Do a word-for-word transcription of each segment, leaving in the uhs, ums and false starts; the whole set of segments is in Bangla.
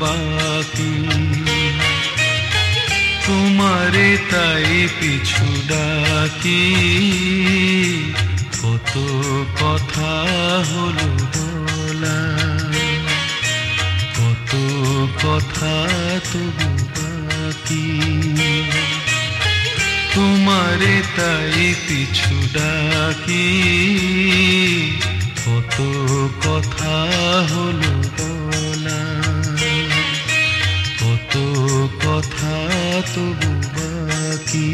বাকি, তোমারে তাই পিছু ডাকি। কত কথা হলো বলা, কত কথা তবু বাকি, তোমারে তাই পিছু ডাকি। কত কথা হলো বলা, কত কথা তবু বাকি।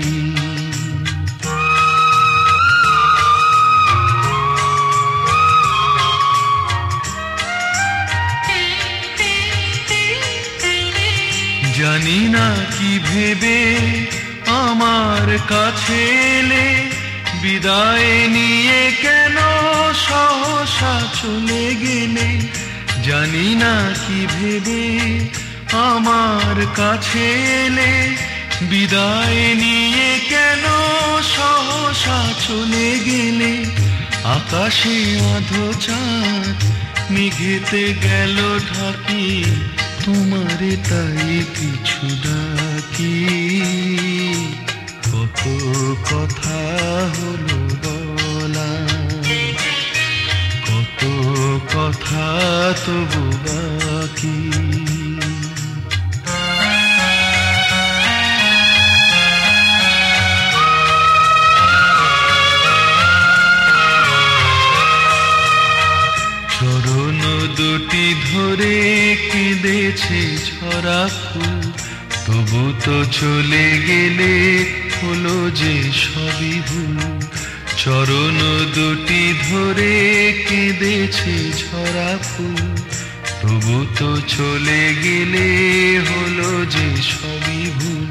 জানি না কি ভেবে আমার কাছে এলে, বিদায় নিয়ে কেন সহসা চলে গেলে। জানি না কি ভেবে আমার কাছে এলে, বিদায় নিয়ে কেন সহসা চলে গেলে। আকাশে আধো চাঁদ নিঘেতে গেল ঢাকি, তোমারে তাই পিছু ডাকি। কত কথা হলো বলা, কত কথা তবু বাকি। চরণ দুটি ধরে কেঁদেছে ঝরা ফুল, তবু তো চলে গেলে হলো যে সবই ভুল। চরণ দুটি ধরে কেঁদেছে ঝরা ফুল, তবু তো চলে গেলে হলো যে সবই ভুল।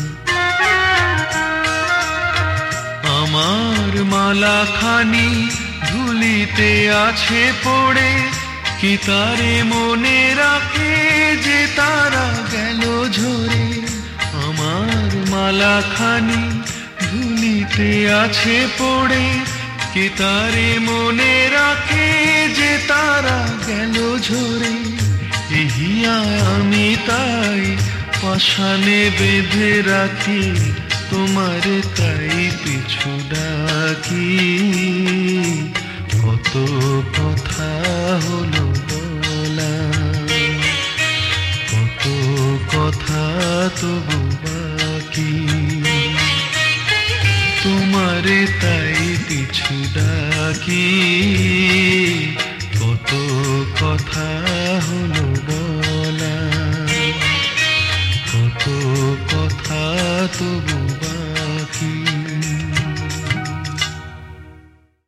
আমার মালাখানি ধুলিতে আছে পড়ে, কি তারে মনে রাখে যে তারা গেল ঝরে। আমার মালাখানি ধুলিতে আছে পড়ে, কি তারে মনে রাখে যে তারা গেল ঝরে। এহিয়ায় আমি তাই পাষাণে বেঁধে রাখি, তোমারে তাই পিছু ডাকি। কত কথা হলো বলা, কত কথা তবু বাকি, তোমারে তাই পিছু ডাকি। কত কথা